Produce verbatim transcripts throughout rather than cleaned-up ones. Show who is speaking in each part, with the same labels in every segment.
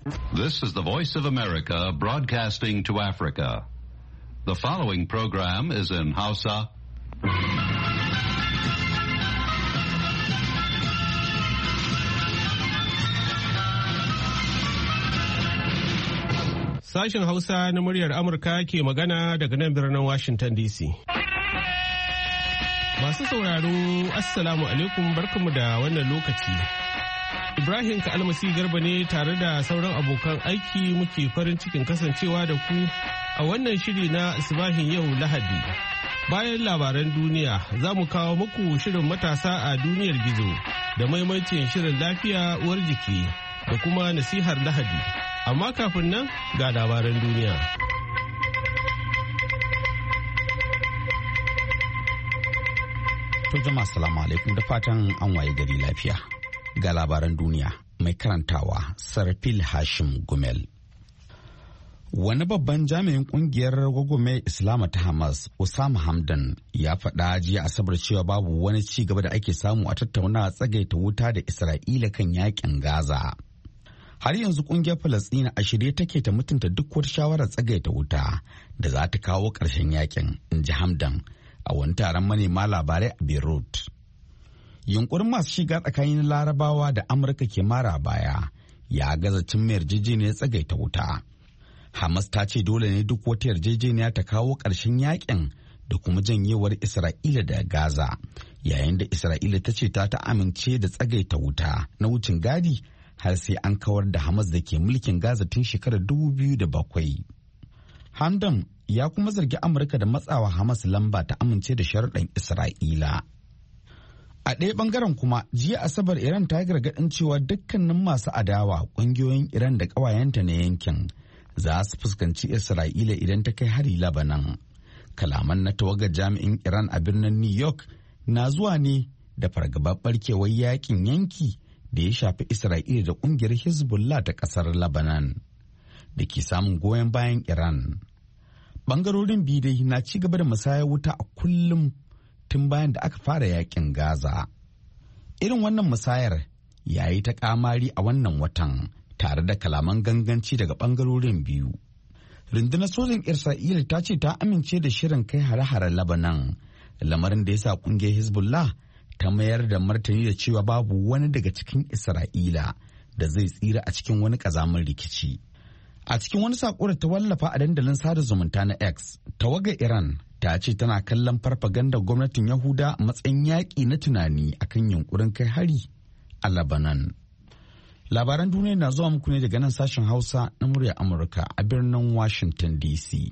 Speaker 1: This is the Voice of America broadcasting to Africa. The following program is in Hausa.
Speaker 2: Sashen Hausa na muryar Amurka ke magana daga nan birnin Washington D C. Masu sauraro, Assalamu alaikum, barkamu da wannan lokaci. Ibrahim Ka'almasi Garba ne tare da sauran abokan aiki muke farin cikin kasancewa da ku a wannan shiri na Asibahin yau Lahadi. Bayan labaran duniya, za mu kawo muku shirin matasa a duniyar gizo da maimaitin shirin lafiya uwar jiki da kuma nasihar Lahadi. Amma kafin nan ga labaran duniya.
Speaker 3: To jama'a salamu alaikum da fatan an waye gari lafiya. Ga labaran duniya mai karantawa Sarfil Hashim Gumel. Wani babban jami'in kungiyar gwagwarmayar Islama ta Hamas, Osama Hamdan, ya faɗa jiya Asabar cewa babu wani ci gaba da ake samu a tattaunawa tsagaita wuta da Isra'ila kan yakin Gaza. Har yanzu kungiyar Falasɗina a shirye take ta mutunta duk wata shawarar tsagaita wuta da za ta kawo ƙarshen yakin, in ji Hamdan a wani taron manema labarai a Beirut. Yunkurin masu shiga tsakanin Larabawa da Amurka ke mara baya ya gaza cimma yarjejeniyar tsagaita wuta. Hamas ta ce dole ne duk wata yarjejeniya ta kawo ƙarshen yakin da kuma janyewar Isra'ila da Gaza, yayin da Isra'ila ta ce ta ta amince da tsagaita wuta na wucin gadi har sai an kawar da Hamas da ke mulkin Gaza tun shekarar dubu biyu da bakwai. Hamdan ya kuma zargi Amurka da matsawa Hamas lamba ta amince da sharuɗan Isra'ila. A ɗaya ɓangaren kuma, jiya Asabar Iran ta yi gargaɗin cewa dukkanin masu adawa ƙungiyoyin Iran da ƙawayenta na yankin za su fuskanci Isra'ila idan ta kai hari Labanan. Kalaman na tawagar jami'in Iran a birnin New York na zuwa ne da fargabar ɓarkewar yakin yanki da ya shafi Isra'ila da ƙungiyar Hezbollah ta ƙasar Lebanon da ke samun goyon bayan Iran. Ɓangarorin biyu dai na ci gaba da musayar wuta a kullum tun bayan da aka fara yakin Gaza. Irin wannan musayar ya yi ta ƙamari a wannan watan tare da kalaman ganganci daga ɓangarorin biyu. Rundunar sojin Isra'ila ta ce ta amince da shirin kai hare-haren Lebanon, lamarin da ya sa ƙungiyar Hezbollah ta mayar da martani da cewa babu wani daga cikin Isra'ila da zai tsira a cikin wani ƙazamin rikici. A cikin wani saƙo da ta wallafa a dandalin sada zumunta na X, tawagar Iran ta ce tana kallon farfagandar gwamnatin Yahuda a matsayin yaƙi na tunani akan yunkurin kai hari a Lebanon. Labaran duniya na zuwa muku ne daga nan sashen Hausa na muryar Amurka a birnin Washington D C.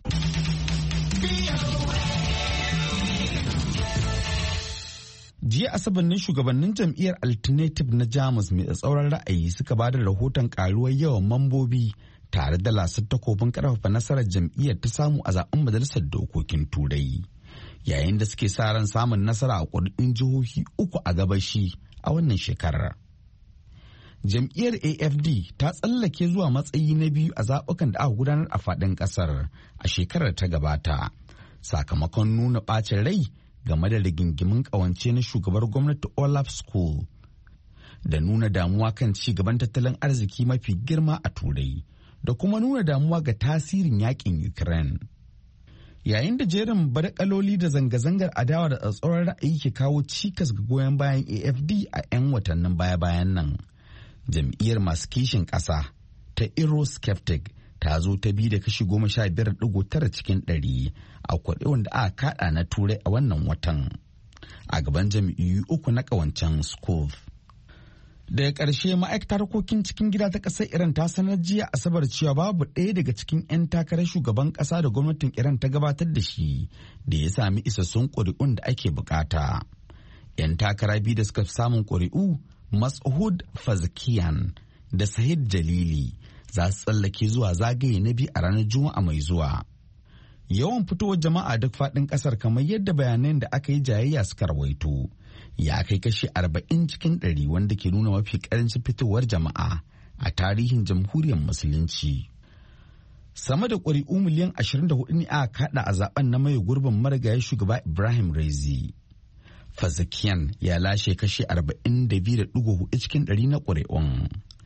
Speaker 3: Jiya Asabar ne shugabannin jam'iyyar Alternative na Jamus mai tsatsauran ra'ayi suka ba da rahoton karuwar yawan mambobi tare da lasar takobin karfafa nasarar jam'iyyar ta samu a zaben majalisar dokokin Turai, yayin da suke sa ran samun nasara a ƙuri'un jihohi uku a gabashi a wannan shekarar. Jam'iyyar A F D ta tsallake zuwa matsayi na biyu a zaɓukan da aka gudanar a faɗin ƙasar a shekarar ta gabata, sakamakon nuna ɓacin rai game da rigingimin ƙawance na shugabar gwamnati Olaf Scholz da nuna damuwa kan ci gaban tattalin arziki mafi girma a Turai da kuma nuna damuwa ga tasirin yakin Ukraine. Yayin da jerin badakaloli da zanga-zangar adawa da tsatsauran ra'ayi ke kawo cikas ga goyon bayan A F D a 'yan watannin baya-bayan nan, jam'iyyar masu kishin ƙasa ta Eurosceptic ta zo ta bi da kashi goma sha biyar digo tara cikin ɗari a kuɗi wanda aka kaɗa na Turai a wannan watan a gaban jam'iyyu uku na ƙawancen Scholz. Daga ƙarshe, ma'aikatar harkokin cikin gida ta ƙasar Iran ta sanar jiya Asabar cewa babu ɗaya daga cikin 'yan takarar shugaban ƙasa da gwamnatin Iran ta gabatar da shi da ya sami isassun ƙuri'un da ake bukata. 'Yan takara biyu da suka fi samun ƙuri'u, Mas'ud Pezeshkian da Sahid Jalili, za su tsallake zuwa zagaye na biyu a ranar Juma'a mai zuwa. Yawan fitowar jama'a duk faɗin ƙasar, kamar yadda bayanan da aka yi jayayya suka rawaito, ya kai kashi arba'in cikin ɗari, wanda ke nuna mafi ƙarancin fitowar jama'a a tarihin jamhuriyar musulunci. Sama da ƙuri'u miliyan ashirin da hudu ne aka kaɗa a zaben na mai gurbin marigayi shugaba Ibrahim Raizi. Pezeshkian ya lashe kashi arba'in da biyu da ɗigo hudu cikin ɗari na ƙuri'un.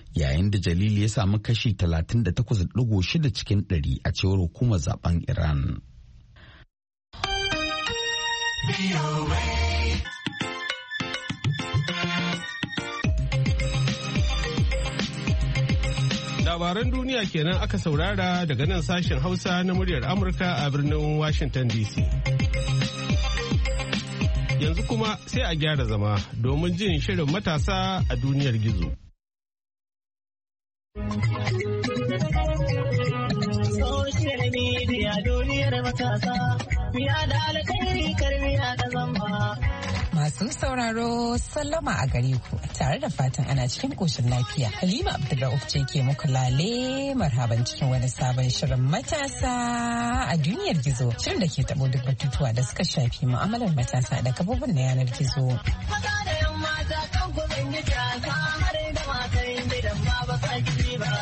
Speaker 3: yayin da Jalil ya samu kashi talatin da takwas da ɗigo shida cikin ɗari a cewar hukumar zaben Iran.
Speaker 2: Labaran duniya kenan aka saurara daga nan sashen Hausa na muryar Amurka a birnin Washington D C. Yanzu kuma sai a gyara zama domin jin shirin matasa a duniyar gizo. Social media duniyar matasa, miya da alkhairi karmiya da zamba.
Speaker 4: Masu sauraro sallama a gare ku tare da fatan ana cikin koshin lafiya. Halima Abdulrauf ce ke muku lale marhaban cikin wani sabon shirin matasa a duniyar gizo. Shirin da ke tabo duk batutuwa da suka shafi mu'amalar matasa da kafofin na yanar gizo. Maza da yan mata kan kuma yi jaka har da matan gidan ba ba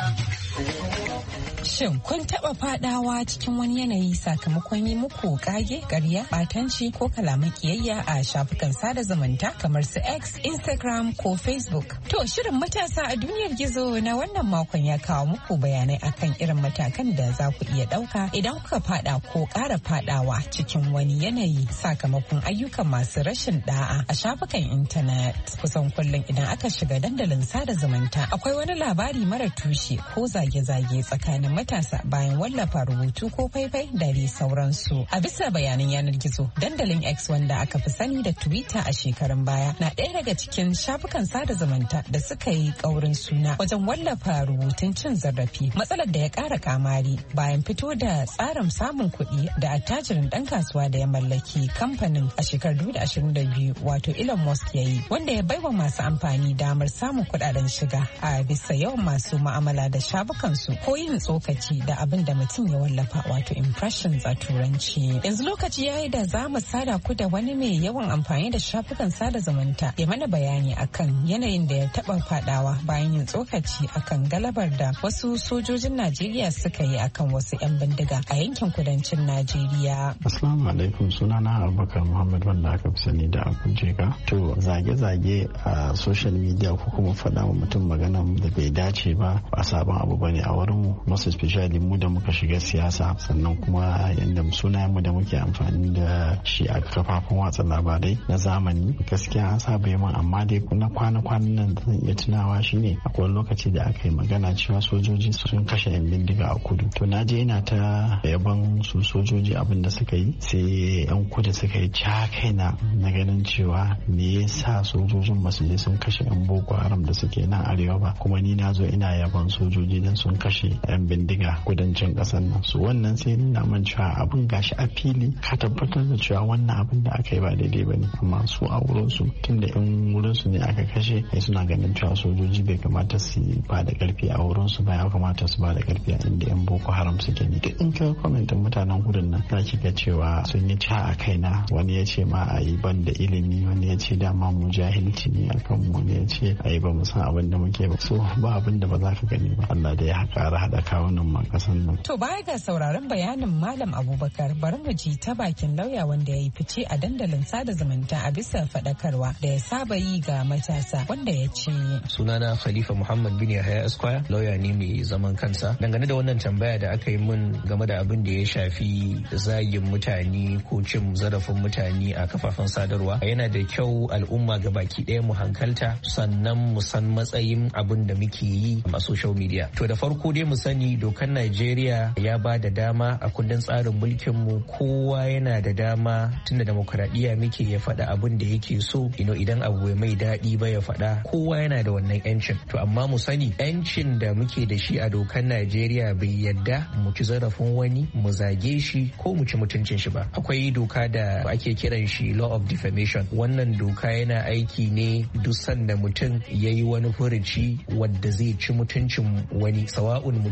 Speaker 4: Shin kun taɓa fadawa cikin wani yanayi sakamakon yi muku kage, ƙarya, ɓatanci ko kalaman kiyayya a shafukan sada zumunta kamar su X, Instagram ko Facebook? To shirin matasa a duniyar gizo na wannan makon ya kawo muku bayanai akan irin matakan da za ku iya ɗauka idan kuka fada ko ƙara fadawa cikin wani yanayi sakamakon ayyukan masu rashin da'a a shafukan intanet. Kusan kullum idan aka shiga dandalin sada zumunta akwai wani labari mara tushe ko zage-zage tsakanin matasa bayan wallafa rubutu ko faifai da dai sauransu. A bisa bayanan yanar gizo, dandalin X wanda aka fi sani da Twitter a shekarun baya na ɗaya daga cikin shafukan sada zumunta da suka yi ƙaurin suna wajen wallafa rubutun cin zarafi. Matsalar da ya ƙara kamari bayan fito da tsarin samun kuɗi da attajirin ɗan kasuwa da ya mallaki kamfanin a shekarar dubu da ashirin da biyu wato Elon Musk ya yi, wanda ya baiwa masu amfani damar samun kuɗaɗen shiga a bisa yawan masu ma'amala da shafukansu ko yin tsokaci da abin da mutum ya wallafa wato impressions a turanci. Yanzu lokaci yayi da za mu sada ku da wani mai yawan amfani da shafukan sada zumunta ya mana bayani akan yanayin da ya taba fadawa bayan yin tsokaci akan galabar da wasu sojojin Najeriya suka yi akan wasu 'yan bindiga a yankin kudancin Najeriya.
Speaker 5: Assalamu alaikum, sunana Abubakar Muhammad wanda aka fi sani da Abujega. To zage-zage a social media ko kuma faɗa wa mutum magana da bai dace ba ba sabon abu bane a wurin mu, most especially mu da muka shiga siyasa, sannan kuma yadda sunayen mu da muke amfani da shi a kafafen watsa labarai na zamani. Gaskiya an saba yaman, amma dai na kwana-kwanan nan da zan iya tunawa shine akwai lokaci da aka yi magana cewa sojoji sun kashe 'yan bindiga a kudu. To na je ina ta yaban su sojoji abin da suka yi, sai 'yan kudu suka yi ca kaina na ganin cewa me yasa sojojin basu je sun kashe 'yan boko haram da suke nan arewa ba, kuma ni na zo ina yaban sojoji dan sun kashe 'yan bindiga kudancin kasar nan. Su wannan sai nuna man cewa abin gashi a fili ka tabbatar da cewa wannan abin da aka yi ba daidai bane, amma su a wurin su tunda in wurin su ne aka kashe, sai suna ganin cewa sojoji bai kamata su ba da karfi a wurin su ba, ya kamata su ba da karfi a inda 'yan boko haram suke ne. Duk in ka kwamentin mutanen gudun nan za ki ga cewa sun yi ca a kaina. Wani ya ce ma a yi ban da ilimi, wani ya ce dama mu jahilci ne akan mu, ne ya ce a yi ba mu san abin da muke ba. So ba abin da ba za ka gani ba. Allah da ya ƙara haɗa kawunan ma kasan nan.
Speaker 4: To baya ga sauraron bayanin Malam Abubakar, bari mu ji ta bakin lauya wanda ya yi fice a dandalin sada zumunta a bisa faɗakarwa da ya saba yi ga matasa, wanda ya ce.
Speaker 6: Sunana Khalifa Muhammad bin Yahaya Esquire, lauya ne mai zaman kansa. Dangane da wannan tambaya da aka yi mun game da abin da ya shafi zagin mutane ko cin zarafin mutane a kafafen sadarwa, yana da kyau al'umma ga baki ɗaya mu hankalta, sannan mu san matsayin abin da muke yi a social media. To da farko dai mu sani dokar Najeriya ya ba da dama a kundin tsarin mulkin mu, kowa yana da dama, tunda demokradiyya muke, ya faɗa abin da yake so. Ino idan abu bai mai daɗi ba ya faɗa, kowa yana da wannan yancin. To amma mu sani yancin da muke da shi a dokar Najeriya bai yadda mu ci zarafin wani, mu zage shi ko mu ci mutuncin shi ba. Akwai doka da ake kiran shi law of defamation. Wannan doka yana aiki ne duk sanda mutum ya yi wani furuci wadda zai ci mutuncin wani, sawa'un mutum ya san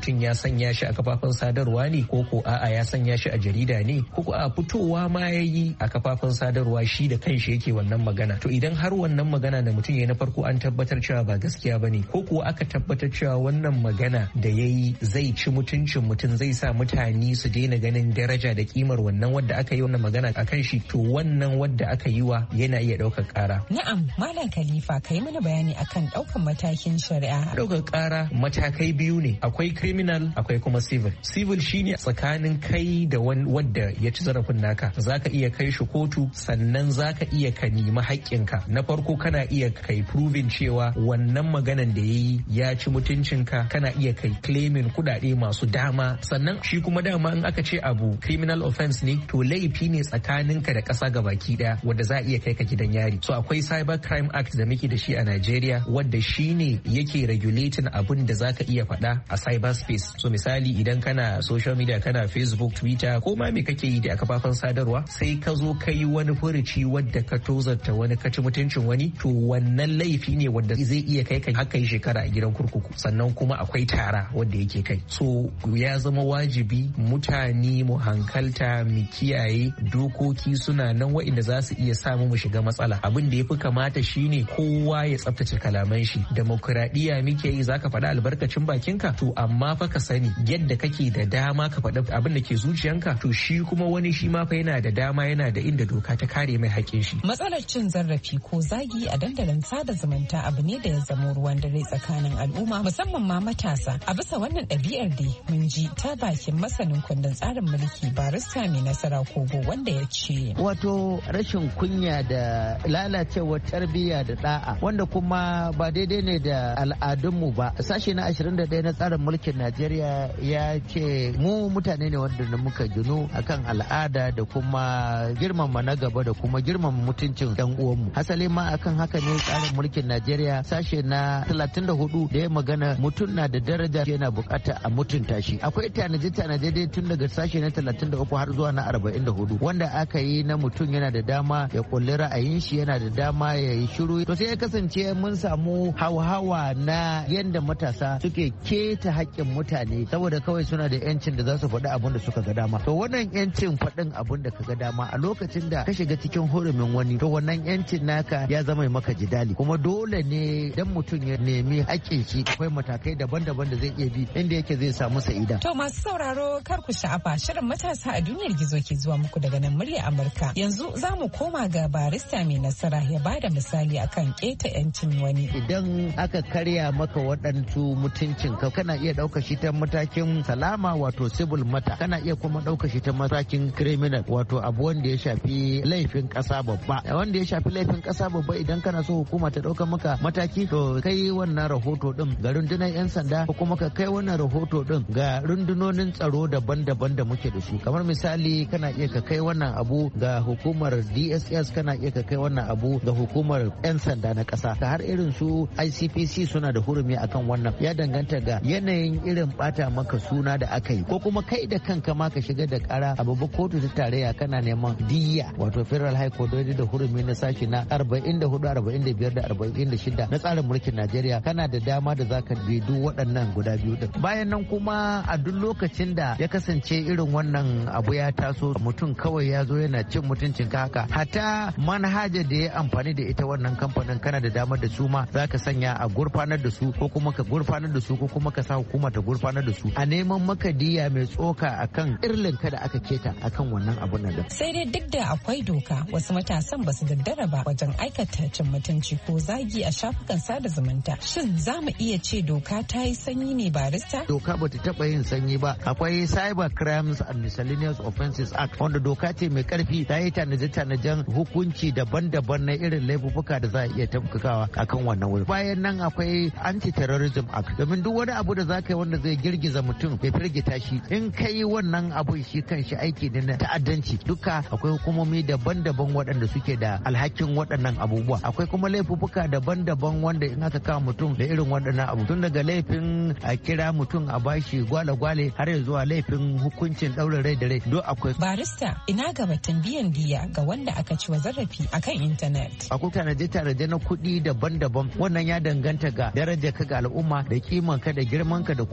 Speaker 6: sanya shi a kafafen sadarwa ne ko ko a'a ya sanya shi a jarida ne ko ko a fitowa ma yayi a kafafen sadarwa shi da kanshi yake wannan magana. To idan har wannan magana da mutum yayi na farko an tabbatar cewa ba gaskiya bane ko kuwa aka tabbatar cewa wannan magana da yayi zai ci mutuncin mutum, zai sa mutane su daina ganin daraja da kimar wannan wadda aka yi wannan magana akan shi, to wannan wadda aka yi wa yana iya ɗaukar ƙara.
Speaker 4: Na'am, Malam Khalifa kai mana bayani akan ɗaukar matakin shari'a.
Speaker 6: Ɗaukar ƙara matakai biyu ne, akwai criminal akwai kuma civil. Civil shine tsakanin kai da wadda ya ci zarafin naka, zaka iya kai shi kotu, sannan zaka iya ka nemi haƙƙinka. Na farko kana iya kai proving cewa wannan maganan da yayi ya ci mutuncinka, kana iya kai claiming kuɗaɗe masu dama. Sannan shi kuma dama in aka ce abu criminal offense ne, to laifi ne tsakaninka da ƙasa gabaki ɗaya wadda za a iya kai ka gidan yari. So akwai Cyber Crime Act da muke da shi a Najeriya wadda shi ne yake regulating abin da zaka iya faɗa a cyber space. So misali idan kana social media, kana Facebook, Twitter ko ma me kake yi da a kafafen sadarwa, sai ka zo ka yi wani furuci wadda ka tozarta wani, ka ci mutuncin wani, to wannan laifi ne wadda zai iya kai ka haka yi shekara a gidan kurkuku. Sannan kuma akwai tara wadda yake kai. So ya zama wajibi mutane mu hankalta, mu kiyaye dokoki suna nan wa'inda za su iya samu mu shiga matsala. Abin da ya fi kamata shine kowa ya tsaftace kalaman shi. Demokuraɗiyya muke yi, zaka faɗa albarkacin bakinka, to amma fa ka sani yadda kake da dama ka faɗa abin da ke zuciyanka, to shi kuma wani shi ma fa yana da dama, yana da inda doka ta kare mai haƙƙin shi.
Speaker 4: Matsalar cin zarafi ko zagi a dandalin sada zumunta abu ne da ya zamo ruwan dare tsakanin al'umma, musamman ma matasa. A bisa wannan ɗabi'ar dai mun ji ta bakin masanin kundin tsarin mulki barista mai nasara kogo, wanda ya ce
Speaker 7: wato rashin kunya da lalacewar tarbiyya da da'a, wanda kuma ba daidai ne da al'adunmu ba. Sashe na ashirin da ɗaya na tsarin mulkin Najeriya ya ce mu mutane ne wanda muka ginu akan al'ada da kuma girmama na gaba da kuma girmama mutuncin yan uwanmu. Hasali ma akan haka ne tsarin mulkin Najeriya sashe na talatin da hudu da ya magana mutum na da daraja, yana bukata a mutunta shi. Akwai tanaje-tanaje dai tun daga sashe na talatin da uku har zuwa na arba'in da hudu wanda aka yi na mutum yana da dama ya kulli ra'ayin shi, yana da dama ya yi shiru. To sai ya kasance mun samu hauhawa na yadda matasa suke keta haƙƙin mutane saboda kawai suna da yancin da za su faɗi abin da suka ga dama. To wannan yancin faɗin abin da ka ga dama a lokacin da ka shiga cikin hurumin wani, to wannan yancin naka ya zama maka jidali. Kuma dole ne dan mutum ya nemi haƙƙin shi, akwai matakai daban-daban da zai iya bi inda yake zai samu sa'ida.
Speaker 4: To masu sauraro kar ku sha'afa, shirin matasa a duniyar gizo ke zuwa muku daga nan murya Amurka. Yanzu za mu koma ga barista mai nasara ya bada misali akan keta yancin wani.
Speaker 7: Idan aka karya maka waɗansu mutuncin ka, kana iya ɗauka shi ta matakin salama wato civil mata, kana iya kuma ɗauka shi ta matakin criminal wato abu wanda ya shafi laifin ƙasa babba. Wanda ya shafi laifin ƙasa babba, idan kana so hukuma ta ɗauka maka mataki, to kai wannan rahoto ɗin ga rundunar 'yan sanda ko kuma ka kai wannan rahoto ɗin ga rundunonin tsaro daban-daban da muke da su. Kamar misali kana iya ka kai wannan abu ga hukumar D S S, kana iya ka kai wannan abu ga hukumar 'yan sanda na ƙasa, ka har irin su I C P C suna da hurumi akan wannan. Ya danganta ga yanayin irin bata maka suna da aka yi, ko kuma kai da kanka ma ka shiga da kara a babbar kotu ta tarayya kana neman diyya wato Federal High Court da hurumi na sashi na arba'in da hudu, arba'in da biyar da arba'in da shida na tsarin mulkin Najeriya. Kana da dama da zaka bi duk waɗannan guda biyu din. Bayan nan kuma a duk lokacin da ya kasance irin wannan abu ya taso, mutum kawai ya zo yana cin mutuncin ka haka, hata manhaja da ya amfani da ita wannan kamfanin kana da damar da su ma za ka sanya a gurfanar da su, ko kuma ka gurfanar da su, ko kuma ka sa hukuma ta gurfanar da su a neman maka diya mai tsoka akan irlin ka da aka keta akan wannan abun nan.
Speaker 4: Sai dai duk da akwai doka, wasu matasan ba su daddara ba wajen aikata cin mutunci ko zagi a shafukan sada zumunta. Shin za mu iya ce doka ta yi sanyi ne barista?
Speaker 7: Doka ba ta taɓa yin sanyi ba. Akwai Cyber Crimes and Miscellaneous Offences Act wanda doka ce mai karfi, ta yi tanaje-tanajen hukunci daban-daban na irin laifuka da za a iya tabbukawa akan wannan wuri. Bayan nan akwai Anti-Terrorism Act, domin duk wani abu da za ka yi wanda zai girgiza mutum ya firgita shi, in ka yi wannan abu shi kan shi aiki ne na ta'addanci. Duka akwai hukumomi daban-daban waɗanda suke da alhakin waɗannan abubuwa. Akwai kuma laifuka daban-daban wanda in aka kawo mutum da irin waɗannan abu, tun daga laifin a kira mutum a bashi gwale-gwale har ya zuwa laifin hukuncin ɗaurin rai da rai, duk akwai.
Speaker 4: Barista, ina ga batun biyan diya ga wanda aka ci wa zarafi akan intanet.
Speaker 7: Akwai tanaje-tanaje na kuɗi daban-daban, wannan ya danganta ga darajar ka ga al'umma da kiman ka da girman ka da kuma sunan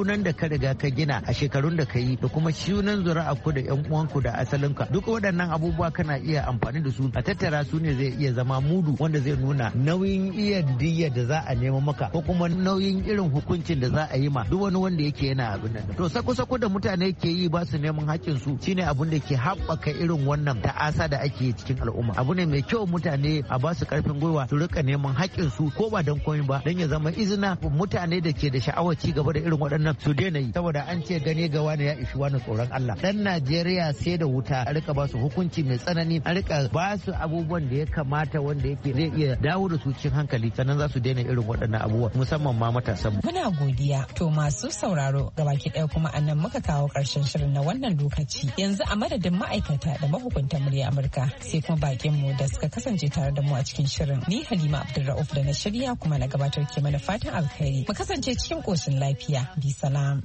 Speaker 7: sunan da ka riga ka gina a shekarun da ka yi da kuma sunan zuri'a ku da yan uwanku da asalinka duka waɗannan abubuwa kana iya amfani da su a tattara su ne zai iya zama mudu wanda zai nuna nauyin iya diyyar da za a nemo maka ko kuma nauyin irin hukuncin da za a yi ma duk wani wanda yake yana abin nan to sako-sako da mutane ke yi ba su neman haƙƙin su shine abin da ke haɓaka irin wannan ta'asa da ake cikin al'umma abu ne mai kyau mutane a ba su karfin gwiwa su rika neman haƙƙin su ko ba don komai ba don ya zama izina mutane da ke da sha'awar ci gaba da irin waɗannan su daina yi saboda an ce gane ga wani ya ishi wani tsoron Allah dan Najeriya sai da wuta a rika ba su hukunci mai tsanani a rika ba su abubuwan da ya kamata wanda yake zai iya dawo da su cikin hankali sannan za su daina irin waɗannan abubuwa musamman ma matasan mu.
Speaker 4: Muna godiya to masu sauraro gabaki ɗaya kuma annan muka kawo ƙarshen shirin na wannan lokaci yanzu a madadin ma'aikata da mahukuntan murya Amurka sai kuma bakin mu da suka kasance tare da mu a cikin shirin ni Halima Abdulrauf da na shirya kuma na gabatar ke mana fatan alkhairi mu kasance cikin koshin lafiya bi salam.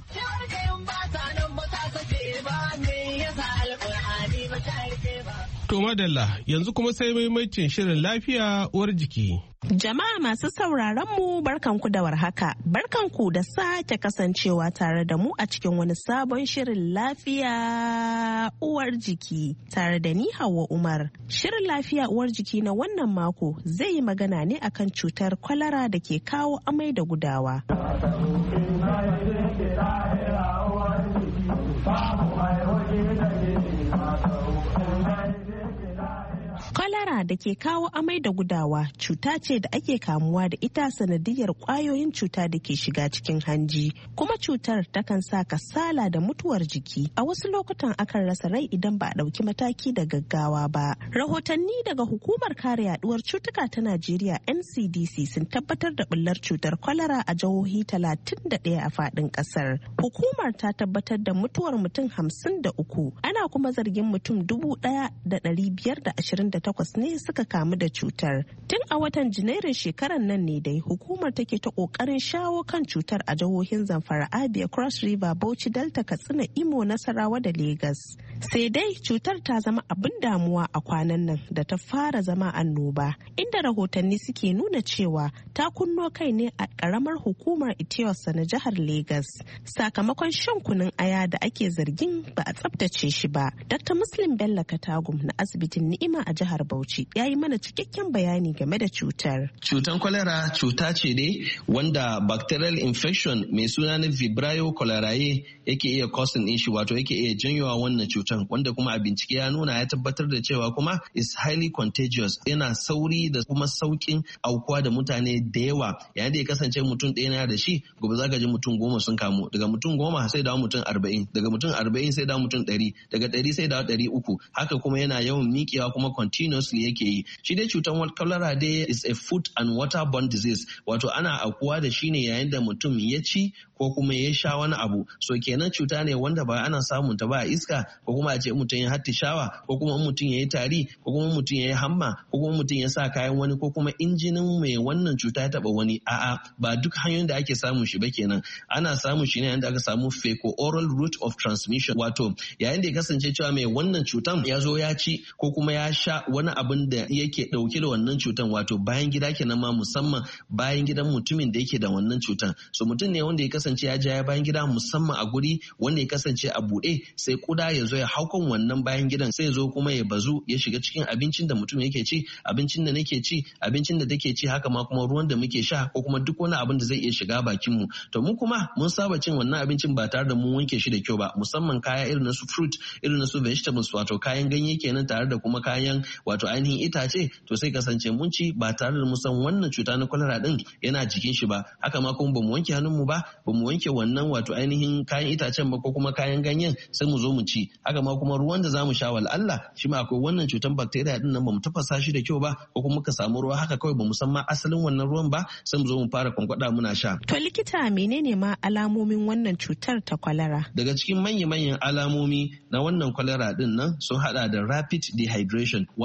Speaker 2: To madalla yanzu kuma sai maimaitin shirin lafiya uwar jiki.
Speaker 8: Jama'a masu sauraron mu barkanku da warhaka, barkanku da sake kasancewa tare da mu a cikin wani sabon shirin lafiya uwar jiki tare da ni Hauwa Umar. Shirin lafiya uwar jiki na wannan mako zai yi magana ne akan cutar kwalara da ke kawo amai da gudawa. Kwalara da ke kawo amai da gudawa cuta ce da ake kamuwa da ita sanadiyar kwayoyin cuta da ke shiga cikin hanji, kuma cutar takan sa kasala da mutuwar jiki. A wasu lokutan akan rasa rai idan ba a ɗauki mataki da gaggawa ba. Rahotanni daga Hukumar Kare Yaduwar Cutuka ta Najeriya N C D C sun tabbatar da bullar cutar kwalara a jihohi talatin da ɗaya a faɗin ƙasar. Hukumar ta tabbatar da mutuwar mutum hamsin da uku, ana kuma zargin mutum dubu ɗaya da ɗari biyar da ashirin da takwas ne suka kamu da cutar. Tun a watan Janairun shekarar nan ne dai hukumar take ta kokarin shawo kan cutar a jihohin Zamfara, Abia, Cross River, Bauchi, Delta, Katsina, Imo, Nasarawa da Legas. Sai dai cutar ta zama abin damuwa a kwanan nan da ta fara zama annoba, inda rahotanni suke nuna cewa ta kunno kai ne a karamar hukumar Itiyosa na jihar Legas sakamakon shan kunun aya da ake zargin ba a tsabtace shi ba. Doctor Muslim Bello Katagum na asibitin Ni'ima a jihar Bauchi ya yi mana cikakken bayani game da cutar.
Speaker 9: Cutar kwalera cuta ce dai wanda bacterial infection mai suna na Vibrio cholerae yake iya causing din shi, wato yake iya janyowa wannan cutar, wanda kuma a bincike ya nuna ya tabbatar da cewa kuma is highly contagious, yana sauri da kuma saukin aukuwa da mutane da yawa. Yayin da ya kasance mutum ɗaya na da shi, gobe za ka ji mutum goma sun kamu, daga mutum goma sai dawo mutum arba'in, daga mutum arba'in sai dawo mutum ɗari, daga ɗari sai dawo ɗari uku, haka kuma yana yawan miƙewa kuma continuously yake yi. Shi dai cutar cholera dai is a food and waterborne disease, wato ana aukuwa da shi ne yayin da mutum ya ci ko kuma ya sha wani abu. So kenan cuta ne wanda ba ana samun ta ba a iska, ko kuma a ce mutum ya hattishawa, ko kuma mutum ya yi tari, ko kuma mutum ya yi hamma, ko kuma mutum ya sa kayan wani, ko kuma injinin mai wannan cuta ya taba wani. A'a, ba duk hanyoyin da ake samun shi ba kenan. Ana samun shi ne yayin da aka samu fecal-oral route of transmission, wato yayin da ya kasance cewa mai wannan cutan ya zo ya ci ko kuma ya sha wani abin da yake dauke da wannan cutan, wato bayan gida kenan, ma musamman bayan gidan mutumin da yake da wannan cutan. So mutum ne wanda ya kasance ya ja ya bayan gida musamman a guri wanda ya kasance a buɗe, sai kuda ya zo ya hau kan wannan bayan gidan, sai ya zo kuma ya bazu ya shiga cikin abincin da mutum yake ci, abincin da nake ci, abincin da take ci, haka ma kuma ruwan da muke sha, ko kuma duk wani abin da zai iya shiga bakin mu. To mu kuma mun saba cin wannan abincin ba tare da mun wanke shi da kyau ba, musamman kaya irin na su fruit, irin na su vegetables, wato kayan ganye kenan, tare da kuma kayan wato ainihin itace. To sai kasance mun ci ba tare da mu san wannan cuta na kwalara din yana jikin shi ba. Haka ma kuma bamu wanke hannun mu ba, bamu wanke wannan wato ainihin kayan itacen ba, ko kuma kayan ganyen, sai mu zo mu ci. Haka ma kuma ruwan da zamu sha wal Allah shi ma akwai wannan cutar bacteria din nan, bamu tafasa shi da kyau ba, ko kuma muka samu ruwa haka kawai bamu san ma asalin wannan ruwan ba, sai mu zo mu fara kwankwada muna sha.
Speaker 8: To likita, menene ma alamomin wannan cutar ta kwalara?
Speaker 9: Daga cikin manya-manyan alamomi na wannan kwalara din nan sun hada da rapid dehydration, wato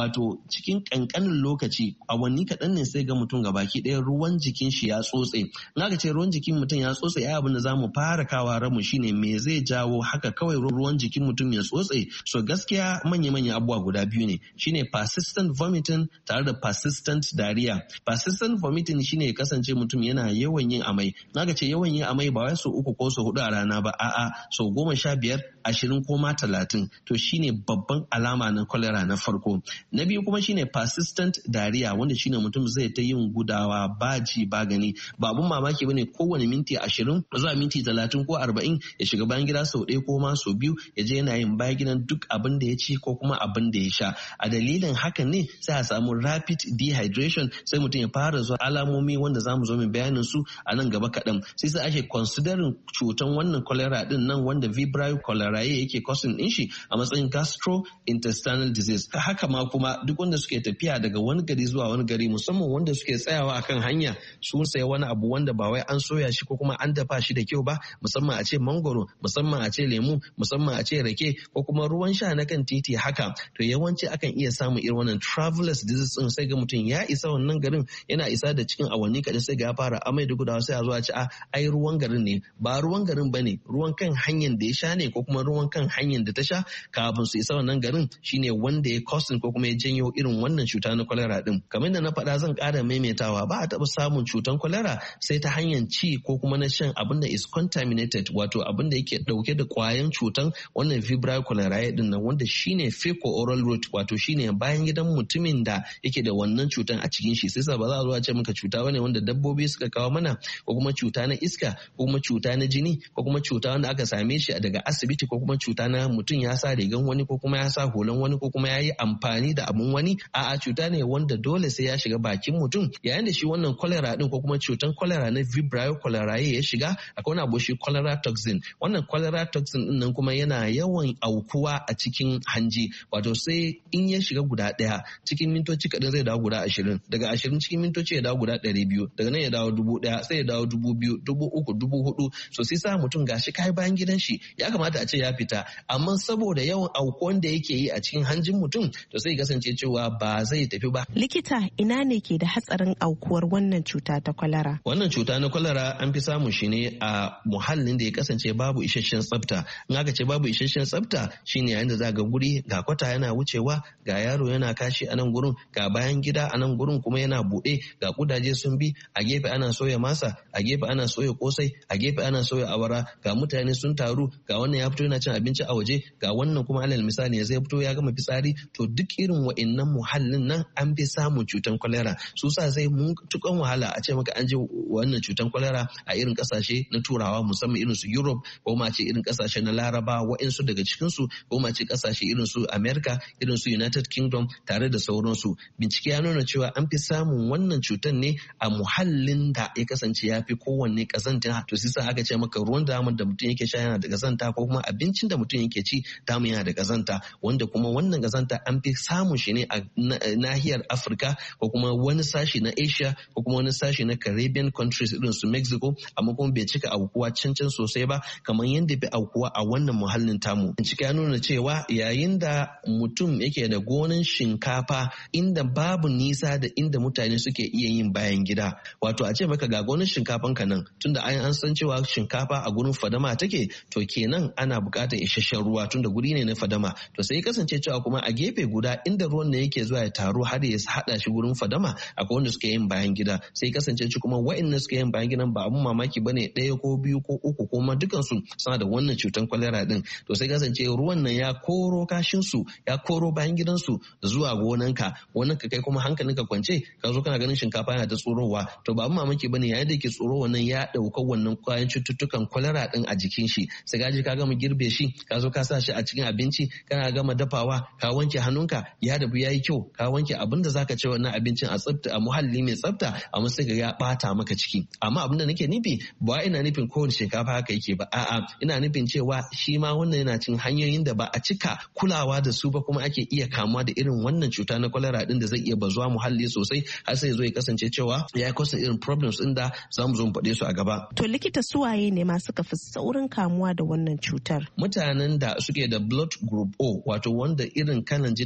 Speaker 9: wato cikin kankanin lokaci awanni kaɗan ne sai ga mutum gabaki ɗaya ruwan jikin shi ya tsotse. In aka ce ruwan jikin mutum ya tsotse ya abin da za mu fara kawa ramu shine me zai jawo haka kawai ruwan jikin mutum ya tsotse. So gaskiya manya-manya abubuwa guda biyu ne, shine persistent vomiting tare da persistent diarrhea. Persistent vomiting shine ya kasance mutum yana yawan yin amai. In aka ce yawan yin amai ba wai so uku ko so hudu a rana ba, a'a so goma sha biyar ashirin ko ma talatin, to shine babban alama na cholera na farko. Na biyu kuma shine persistent diarrhea, wanda shine mutum zai ta yin gudawa ba ji ba gani. Ba abun mamaki bane kowane minti ashirin zuwa minti talatin ko arba'in ya shiga bayan gida sau ɗaya ko ma sau biyu ya je yana yin bayan gidan duk abin da ya ci ko kuma abin da ya sha. A dalilin hakan ne sai a samu rapid dehydration, sai mutum ya fara zuwa alamomi wanda zamu zo mu bayanin su a nan gaba kaɗan. Sai sai ake considering cutan wannan cholera din nan wanda Vibrio cholerae yake causing din shi a matsayin gastrointestinal disease. Haka ma kuma duk wanda suke tafiya daga wani gari zuwa wani gari, musamman wanda suke tsayawa akan hanya sun saya wani abu wanda ba wai an soya shi ko kuma an dafa shi da kyau ba, musamman a ce mangoro, musamman a ce lemu, musamman a ce rake ko kuma ruwan sha na kan titi haka, to yawanci akan iya samun irin wannan travelers disease din. Sai ga mutum ya isa wannan garin, yana isa da cikin awanni kaɗan sai ga ya fara amai da gudawa, sai a zo a ce a ai ruwan garin ne. Ba ruwan garin bane, ruwan kan hanyar da ya sha ne ko kuma ruwan kan hanyar da ta sha kafin su isa wannan garin shine wanda ya causing ko kuma ya janyo irin wannan cuta na cholera din. Kamar da na faɗa zan ƙara maimaitawa, ba a taɓa samun cutan cholera sai ta hanyar ci ko kuma na shan abin da is contaminated, wato abin da yake ɗauke da ƙwayan cutan wannan Vibrio cholerae din nan, wanda shine fecal oral route, wato shine bayan gidan mutumin da yake da wannan cutan a cikin shi. Sai sa ba za a zo a ce maka cuta bane wanda dabbobi suka kawo mana, ko kuma cuta na iska, ko kuma cuta na jini, ko kuma cuta wanda aka same shi daga asibiti, ko kuma cuta na mutum ya sa rigan wani ko kuma ya sa hulan wani ko kuma ya yi amfani da abun wani. A'a, cuta ne wanda dole sai ya shiga bakin mutum. Yayin da shi wannan cholera din ko kuma cutan cholera na Vibrio cholerae ya shiga, akwai wani abu shi cholera toxin. Wannan cholera toxin din nan kuma yana yawan aukuwa a cikin hanji, wato sai in ya shiga guda ɗaya cikin mintoci kaɗan zai dawo guda ashirin, daga ashirin cikin mintoci ya dawo guda ɗari biyu, daga nan ya dawo dubu ɗaya, sai ya dawo dubu biyu, dubu uku, dubu hudu. So sai sa mutum gashi kai bayan gidan shi ya kamata a ce ya fita, amma saboda yawan aukuwan da yake yi a cikin hanjin mutum, to sai kasance cewa ba zai tafi ba.
Speaker 8: Likita, ina ne ke da hatsarin aukuwar wannan cuta ta kwalara?
Speaker 9: Wannan cuta na kwalara an fi samun shi ne a muhallin da ya kasance babu isasshen tsafta. In aka ce babu isasshen tsafta shine yayin da za ga guri ga kwata yana wucewa, ga yaro yana kashi a nan gurin, ga bayan gida a nan gurin kuma yana buɗe, ga kudaje sun bi, a gefe ana soya masa, a gefe ana soya kosai, a gefe ana soya awara, ga mutane sun taru, ga wannan ya fito yana cin abinci a waje, ga wannan kuma alal misali zai fito ya gama fitsari. To duk irin wa'annan muhallin nan an fi samun cutan kwalera. Su sa sai mun tukan wahala a ce maka an je wannan cutan kwalera a irin kasashe na turawa, musamman irin su Europe, ko ma ce irin kasashe na Laraba, wa'insu daga cikin su, ko ma ce kasashe irin su America, irin su United Kingdom tare da sauransu. Bincike ya nuna cewa an fi samun wannan cutan ne a muhallin da ya kasance ya fi kowanne kazanta. To sai sa aka ce maka ruwan damar da mutum yake sha yana da kazanta, ko kuma abincin da mutum yake ci damu yana da kazanta, wanda kuma wannan kazanta an fi samun shi ne a nahiyar Afirka, ko kuma wani sashi na Asia, ko kuma wani sashi na Caribbean countries irin su Mexico, amma kuma bai cika aukuwa cancan sosai ba kamar yadda bai aukuwa a wannan muhallin tamu. Bincike ya nuna cewa yayin da mutum yake da gonan shinkafa inda babu nisa da inda mutane suke iya yin bayan gida, wato a ce maka ga gonan shinkafan ka nan, tunda an san cewa shinkafa a gurin fadama take, to kenan ana buƙatar isasshen ruwa tunda guri ne na fadama. To sai kasance cewa kuma a gefe guda inda ruwan ne yake zuwa ya taru har ya hada shi gurin fadama, akwai wanda suke yin bayan gida. Sai kasance ci kuma wa'annan suke yin bayan gidan ba abun mamaki bane, ɗaya ko biyu ko uku ko ma dukan su suna da wannan cutar kwalera din. To sai kasance ruwan nan ya koro kashin su, ya koro bayan gidan su zuwa gonanka, wannan ka kai kuma hankalinka kwance ka zo kana ganin shinkafa yana ta tsorowa. To ba abun mamaki bane, yayin da yake tsoro wannan ya dauka wannan kwayan cututtukan kwalera din a jikin shi. Sai ka je ka gama girbe shi, ka zo ka sa shi a cikin abinci, kana gama dafawa, ka wanke hannunka, ya dafu yayi kyau, ka wanke abin da zaka ci wannan abincin a tsafta, a muhalli mai tsafta, amma sai ka ya bata maka ciki. Amma abin da nake nufi ba ina nufin kowace shinkafa haka yake ba, a'a ina nufin cewa shi ma wannan yana cin hanyoyin da ba a cika kulawa da su ba, kuma ake iya kamuwa da irin wannan cuta na kwalera din da zai iya bazuwa muhalli sosai, har sai zo ya kasance cewa ya kosa irin problems din da za mu zo mu faɗe su a gaba.
Speaker 8: To likita, suwaye ne masu kafi saurin kamuwa da wannan cutar?
Speaker 9: Mutanen da suke da blood group O, wato wanda irin kalan jinin su group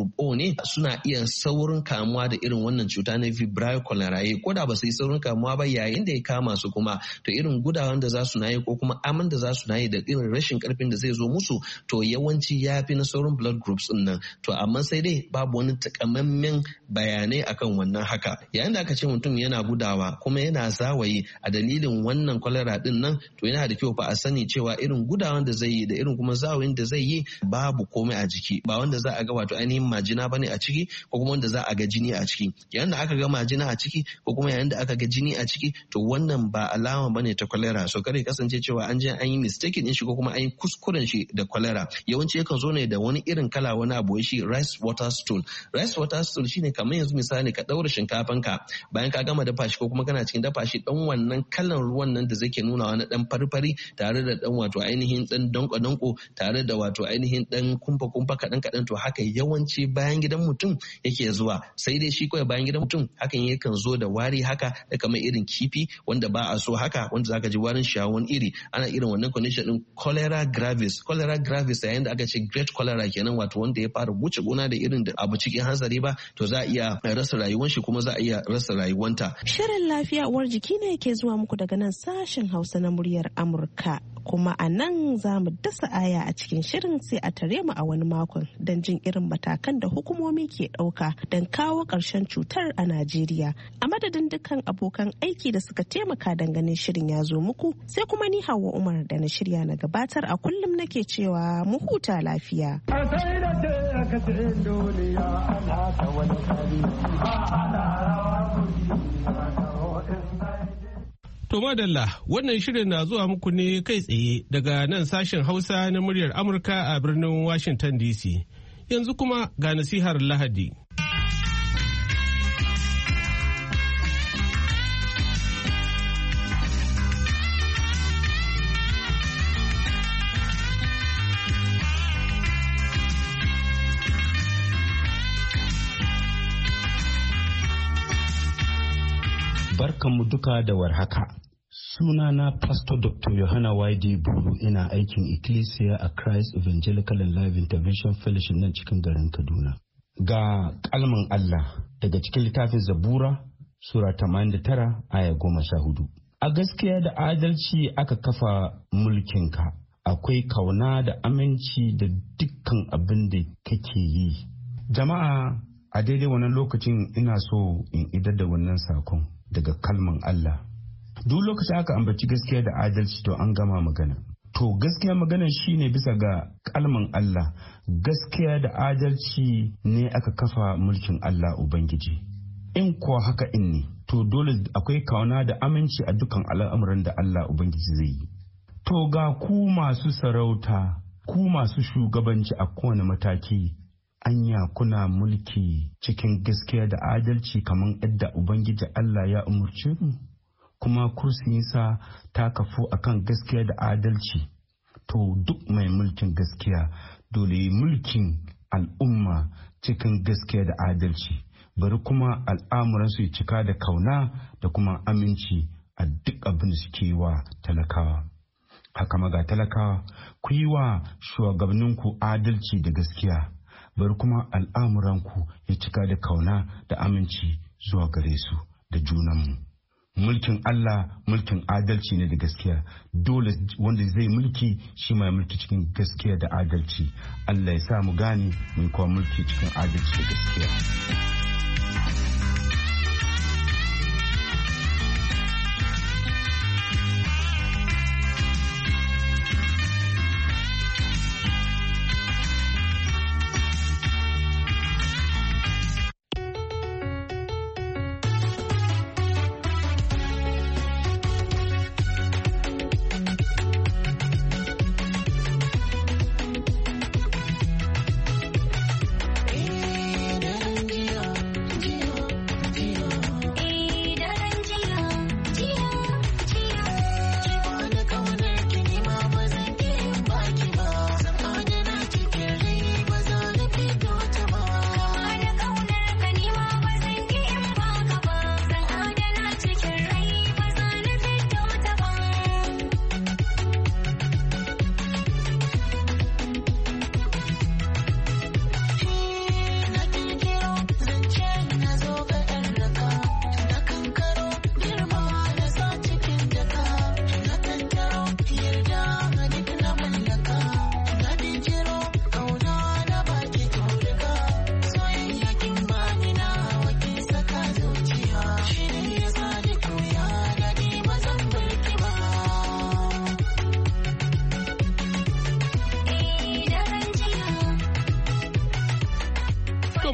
Speaker 9: group O ne suna iya saurin kamuwa da irin wannan cuta na Vibrio cholerae ko da ba su yi saurin kamuwa ba yayin da ya kama su kuma to irin gudawan da za su na yi ko kuma aman da za su na yi da irin rashin karfin da zai zo musu to yawanci ya fi na sauran blood groups din nan to amma sai dai babu wani takamaiman bayanai akan wannan haka yayin da aka ce mutum yana gudawa kuma yana zawayi a dalilin wannan cholera din nan to yana da kyau fa a sani cewa irin gudawan da zai yi da irin kuma zawayin da zai yi babu komai a jiki ba wanda za a ga wato ainihin majina bane a ciki ko kuma wanda za a ga jini a ciki yayin da aka ga majina a ciki ko kuma yayin da aka ga jini a ciki to wannan ba alama bane ta cholera so kare kasance cewa an je an yi mistake din shi ko kuma an yi kuskuren shi da cholera yawanci yakan zo ne da wani irin kala wani abu shi rice water stool rice water stool shine kamar yanzu misali ka daura shinkafan ka bayan ka gama dafa shi ko kuma kana cikin dafa shi dan wannan kalan ruwan nan da zai ke nuna wani dan farfari tare da dan wato ainihin dan danko danko tare da wato ainihin dan kumfa kumfa kadan kadan to haka yawanci bayan gidan mutum yake zuwa sai dai shi kawai bayan gidan mutum hakan yakan zo da wari haka da kamar irin kifi wanda ba a so haka wanda zaka ji warin shawon iri ana irin wannan condition din cholera gravis cholera gravis yayin da aka ce great cholera kenan wato wanda ya fara wuce gona da irin da abu cikin hanzari ba to za a iya rasa rayuwar shi kuma za a iya rasa rayuwanta.
Speaker 8: Shirin lafiya uwar jiki ne ke zuwa muku daga nan sashen Hausa na muryar Amurka kuma a nan za mu dasa aya a cikin shirin sai a tare mu a wani makon don jin irin matakan da hukumomi ke ɗauka don kawo ƙarshen cutar a Najeriya. A madadin dukkan abokan aiki da suka taimaka don ganin shirin ya zo muku sai kuma ni Hauwa Umar da na shirya na gabatar a kullum nake cewa mu huta lafiya.
Speaker 2: To madalla wannan shirin na zuwa muku ne kai tsaye daga nan sashen Hausa na muryar Amurka a birnin Washington D C. Yanzu kuma ga nasihar Lahadi.
Speaker 10: Barkanmu duka da warhaka. Sunana Pastor Doctor Yohana Waide Buru, ina aikin Ecclesia a Christ Evangelical and Life Intervention Fellowship nan cikin garin Kaduna. Ga kalman Allah daga cikin littafin Zabura Sura tamanin da tara aya goma sha hudu. A gaskiya da adalci aka kafa mulkinka, akwai kauna da aminci da dukkan abin da kake yi. Jama'a, a daidai wannan lokacin ina so in idar da wannan sakon daga kalman Allah. Duk lokacin aka ambaci gaskiya da adalci to an gama magana. To gaskiya magana shine bisa ga kalman Allah. Gaskiya da adalci ne aka kafa mulkin Allah Ubangiji. In kuwa haka in ne, to dole akwai kauna da aminci a dukkan al'amuran da Allah Ubangiji zai yi. To ga ku masu sarauta, ku masu shugabanci a kowane mataki, anya kuna mulki cikin gaskiya da adalci kamar yadda Ubangiji Allah ya umurce mu? Kuma kursiyinsa ta kafu akan gaskiya da adalci. To duk mai mulkin gaskiya dole mulkin al'umma cikin gaskiya da adalci. Bari kuma al'amuransu ya cika da kauna da kuma aminci a duk abin da suke wa talakawa. Haka maga talakawa, ku yi wa shugabanninku adalci da gaskiya. Bari kuma al'amuranku ya cika da kauna da aminci zuwa gare su da junanmu. Mulkin Allah mulkin adalci ne da gaskiya. Dole wanda zai mulki shi mai mulki cikin gaskiya da adalci. Allah ya sa mu gane mun kuwa mulki cikin adalci da gaskiya.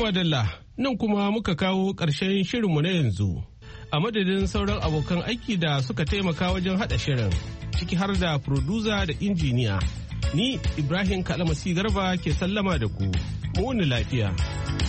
Speaker 2: madalla nan kuma muka kawo ƙarshen shirinmu na yanzu. A madadin sauran abokan aiki da suka taimaka wajen haɗa shirin, ciki har da furduza da injiniya. Ni Ibrahim Kalamasi Garba ke sallama da ku. Mu wuni lafiya.